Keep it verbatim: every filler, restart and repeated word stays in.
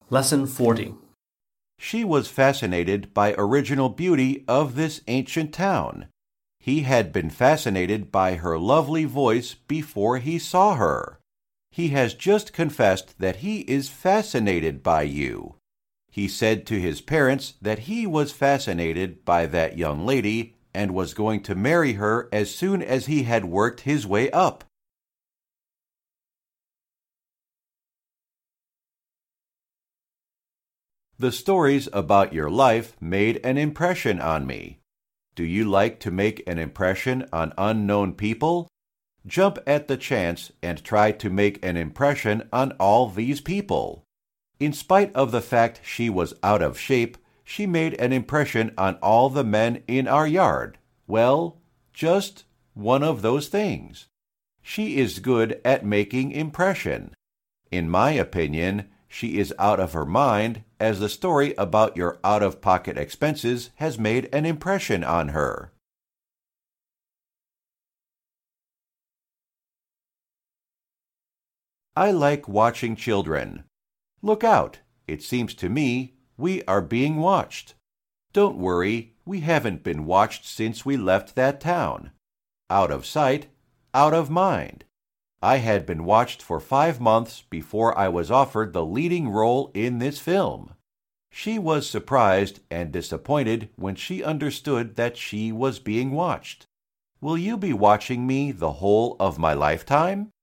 Lesson forty. She was fascinated by original beauty of this ancient town. He had been fascinated by her lovely voice before he saw her. He has just confessed that he is fascinated by you. He said to his parents that he was fascinated by that young lady and was going to marry her as soon as he had worked his way up. The stories about your life made an impression on me. Do you like to make an impression on unknown people? Jump at the chance and try to make an impression on all these people. In spite of the fact she was out of shape, she made an impression on all the men in our yard. Well, just one of those things. She is good at making impression. In my opinion, she is out of her mind, as the story about your out-of-pocket expenses has made an impression on her. I like watching children. Look out! It seems to me we are being watched. Don't worry, we haven't been watched since we left that town. Out of sight, out of mind. I had been watched for five months before I was offered the leading role in this film. She was surprised and disappointed when she understood that she was being watched. Will you be watching me the whole of my lifetime?